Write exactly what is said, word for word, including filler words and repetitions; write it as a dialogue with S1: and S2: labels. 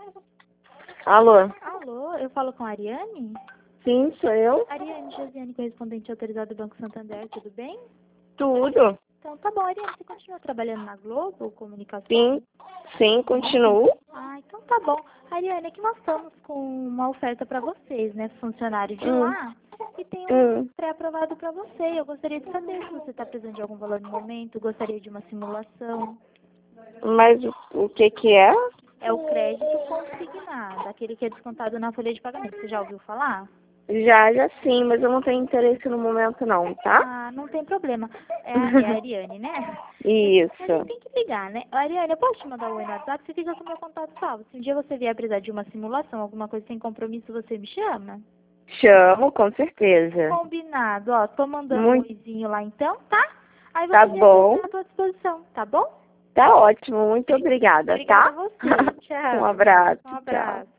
S1: Alô?
S2: Alô, eu falo com a Ariane?
S1: Sim, sou eu.
S2: Ariane Josiane, correspondente autorizado do Banco Santander, tudo bem?
S1: Tudo.
S2: Então tá bom, Ariane, você continua trabalhando na Globo, comunicação?
S1: Sim, sim, continuo.
S2: Ah, então tá bom. Ariane, é que nós estamos com uma oferta para vocês, né, funcionário de
S1: Hum,
S2: lá, e tem um
S1: hum.
S2: pré-aprovado para você. Eu gostaria de saber se você está precisando de algum valor no momento, gostaria de uma simulação.
S1: Mas o, o que que é?
S2: É o crédito consignado, aquele que é descontado na folha de pagamento. Você já ouviu falar?
S1: Já, já sim, mas eu não tenho interesse no momento não, tá?
S2: Ah, não tem problema. É a, é a Ariane, né? A gente
S1: Isso.
S2: tem que ligar, né? Ariane, eu posso te mandar um oi no WhatsApp? Você fica com o meu contato salvo. Se um dia você vier precisar de uma simulação, alguma coisa sem compromisso, você me chama?
S1: Chamo, com certeza.
S2: Combinado. Ó, tô mandando um
S1: Muito,
S2: oizinho lá então, tá? Aí você
S1: tá
S2: vier que eu
S1: bom.
S2: estou à tua disposição, tá bom?
S1: Tá ótimo, muito obrigada,
S2: Obrigada a
S1: tá?
S2: você. Tchau.
S1: Um abraço,
S2: Um
S1: tchau.
S2: abraço.